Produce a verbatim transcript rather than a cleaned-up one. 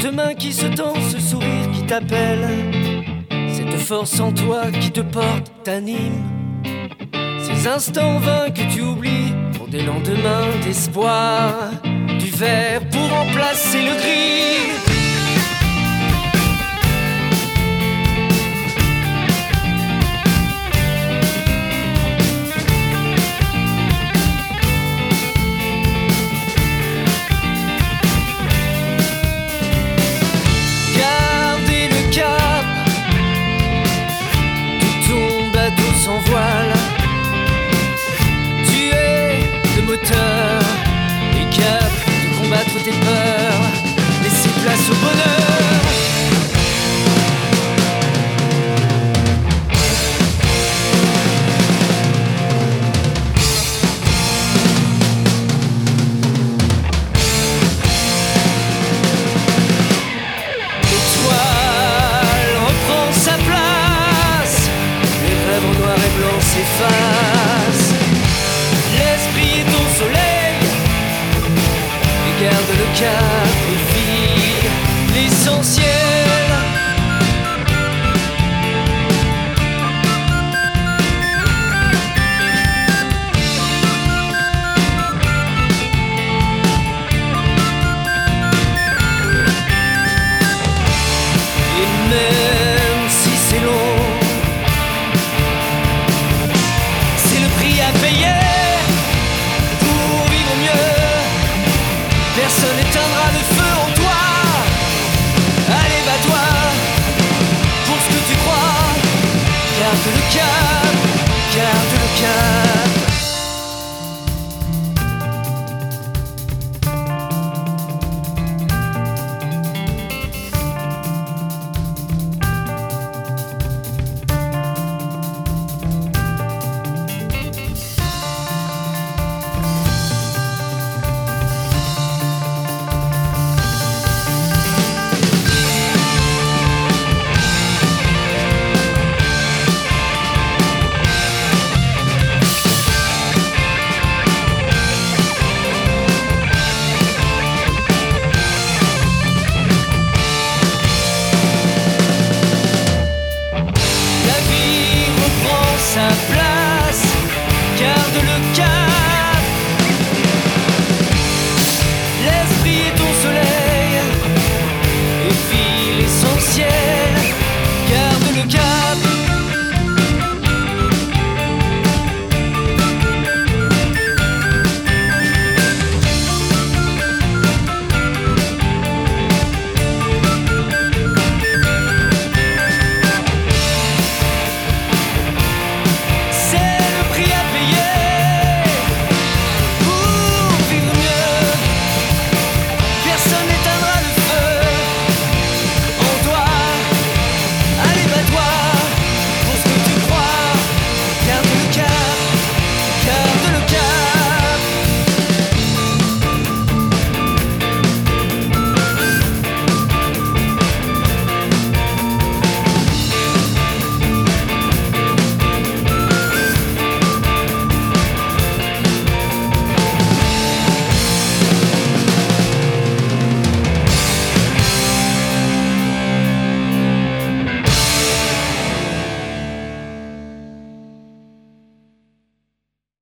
Cette main qui se tend, ce sourire qui t'appelle, cette force en toi qui te porte, t'anime. Ces instants vains que tu oublies pour des lendemains d'espoir, du vert pour remplacer le gris. Sans voile, tu es le moteur et cap de combattre tes peurs, laisser place au bonheur. L'étoile reprend sa place, les rêves en noir et blanc s'effacent. L'esprit est ton soleil et garde le cap et file l'essentiel.